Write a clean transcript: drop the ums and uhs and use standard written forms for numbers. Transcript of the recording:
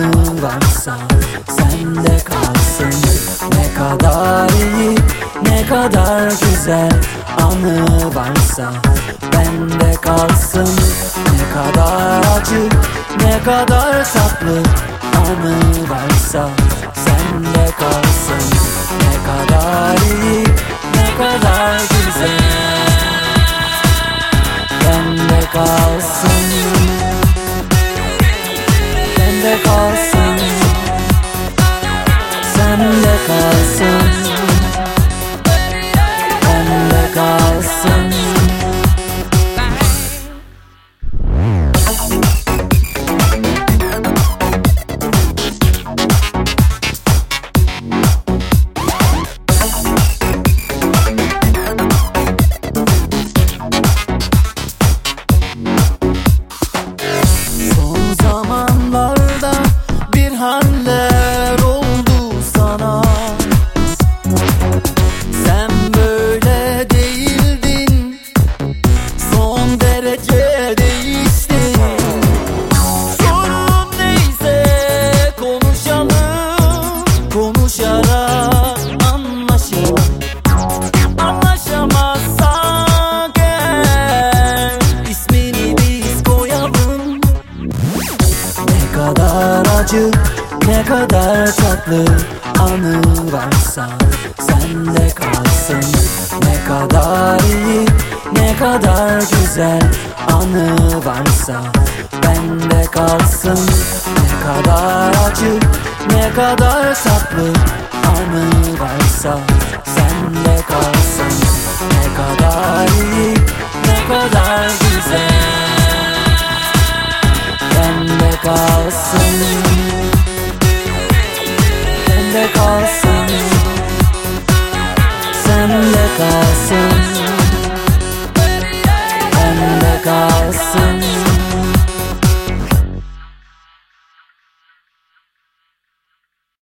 anı varsa sende kalsın. Ne kadar iyi, ne kadar güzel anı varsa bende kalsın. Ne kadar acı, ne kadar tatlı anı varsa sende kalsın. Ne kadar iyi, ne kadar güzel bende kalsın. Bende kalsın. Sende kalsın. Bende kalsın. Haller oldu sana. Sen böyle değildin, son derece değiştin. Sorun neyse konuşalım, konuşarak anlaşalım. Anlaşamazsak eğer ismini biz koyalım. Ne kadar acı, ne kadar tatlı anı varsa sende kalsın. Ne kadar iyi, ne kadar güzel anı varsa bende kalsın. Ne kadar acı, ne kadar tatlı anı varsa sende kalsın. Ne kadar iyi, ne kadar güzel bende kalsın. Bende kalsın.